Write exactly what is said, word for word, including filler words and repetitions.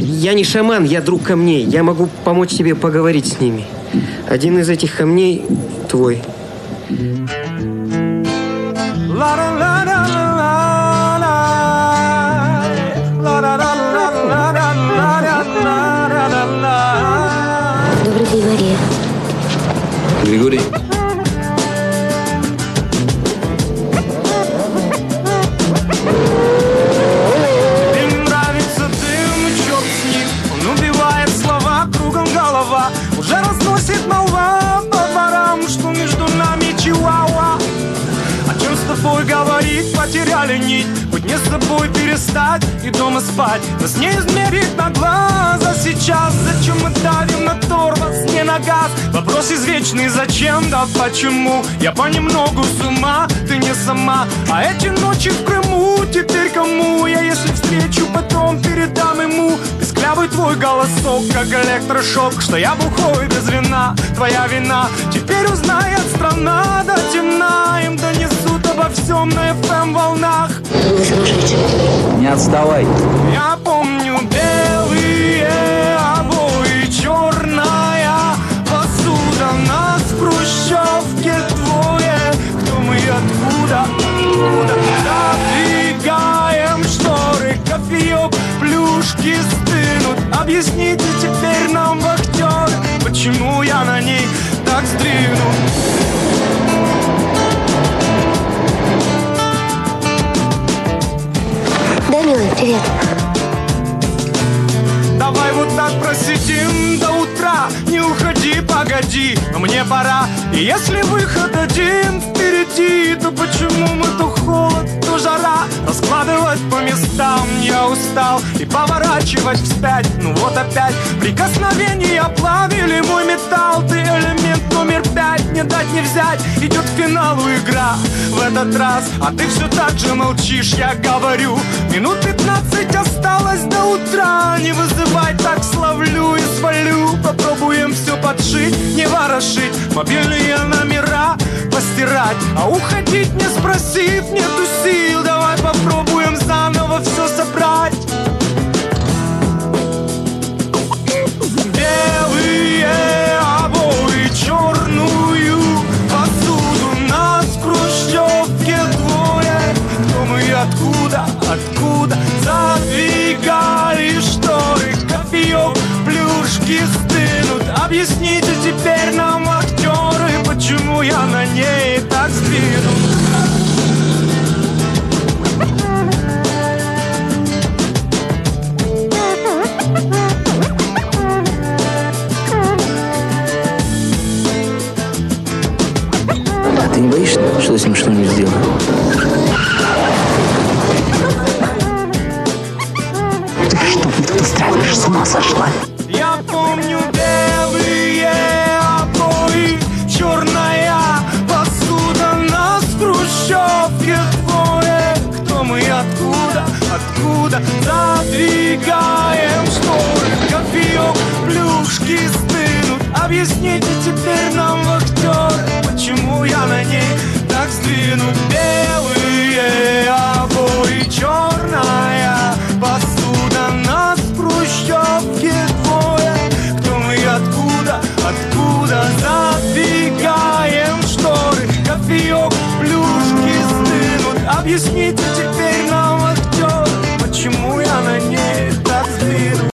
Я не шаман, я друг камней. Я могу помочь тебе поговорить с ними. Один из этих камней твой. Добрый день, Мария. Григорий. Уже разносит молва по дворам, что между нами чиуауа. О чем с тобой говорить, потеряли нить. Быть не с тобой перестать и дома спать. Нас не измерить на глаза сейчас. Зачем мы давим на тормоз, не на газ? Вопрос извечный, зачем, да почему? Я понемногу с ума, ты не сама. А эти ночи в Крыму теперь кому? Я если встречу, потом передам ему. Песклявый твой голосок, как электрошок. Что я бухой без вина, твоя вина. Теперь узнает страна до темна. Им донесут обо всем на эф эм волнах. Не отставай. Я помню белые обои, черная посуда. Нас в хрущевке двое. Кто мы и откуда? Откуда? Задвигаем шторы, кофеек, плюшки стынут. Объясните теперь нам, вахтеры, почему я на ней так сдвинут. Да, милый, привет. Давай вот так просидим до утра. Не уходи, погоди, мне пора. И если выход один впереди, то почему мы то холод, то жара? Раскладывать по местам я устал. И поворачивать вспять, ну вот опять. Прикосновения плавили мой металл. Ты элемент номер пять, не дать не взять. Идет к финалу игра в этот раз. А ты все так же молчишь, я говорю. Минут пятнадцать осталось до утра. Не вызывай, так словлю и свалю. Попробуем все подшить, не ворошить. Мобильные номера постирать. А уходить не спросив, нету сил. Давай попробуем заново все собрать. Белые обои, черную посуду. Нас в хрущевке двое. Кто мы и откуда, откуда? Задвигали шторы, кофеек, плюшки стынут. Объясните теперь нам, актеры, почему я на ней так сдвинут. А ты не боишься, что с ним что-нибудь сделаю? Ты что мне тут устраиваешь? С ума сошла? Я помню белые обои, черная посуда. Нас в хрущевке двое. Кто мы и откуда, откуда? Задвигаем шторы, кофеек, плюшки стынут. Объясните теперь нам, вахтеры, почему я на ней так сдвинут.